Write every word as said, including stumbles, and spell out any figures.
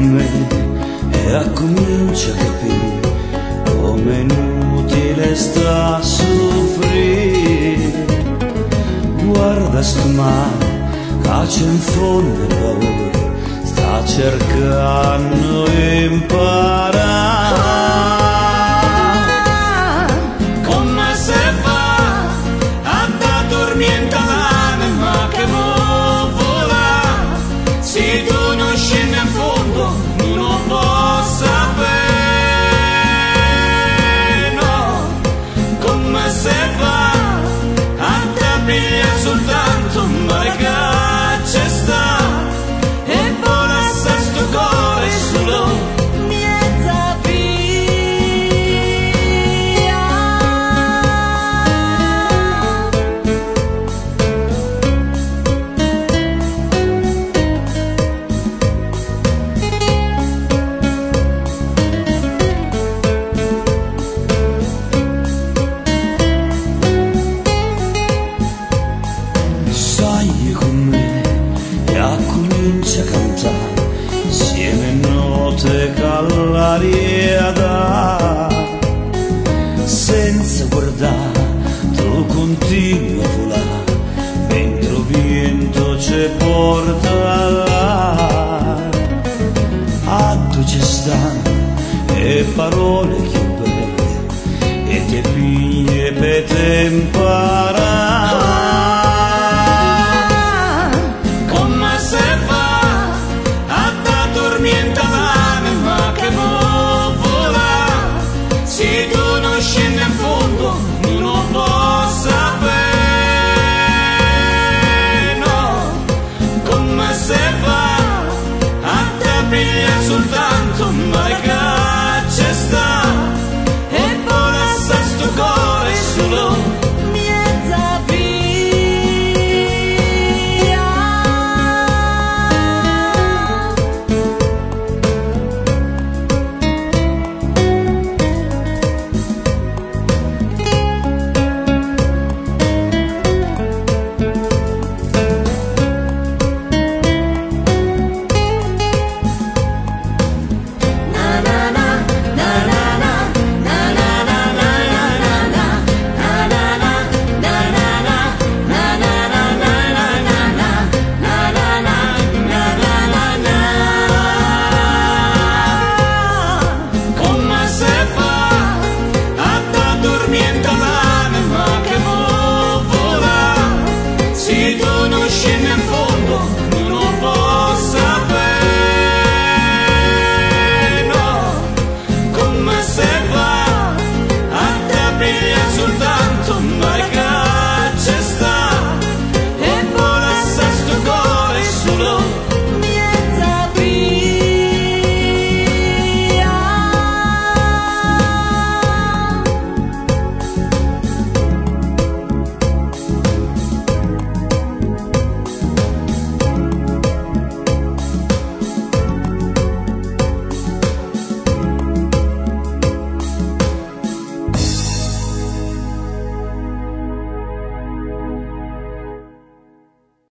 me e accomincia a capire come è inutile sta a soffrire. Guarda sto mare che c'è in fondo il paura, sta cercando di imparare. Come se fa a da dormiente l'anima che vuole volare, se tu non scendi in fondo non può sapere, no. Come se fa a da pigliare soltanto un mare che c'è sta e vola sa sto cuore solo mezza via. Sai con me e accomincia a cantare insieme note che all'aria dà. Senza guardare tu continui a volare mentre il vento ci porta là. A tu ci stanno e parole più belle e te piglie per te imparare. Come se fa a da dormiente l'anima che vuole volare, se tu non scendi in fondo non può sapere, no. Come se fa a da pigliare soltanto un mare che c'è sta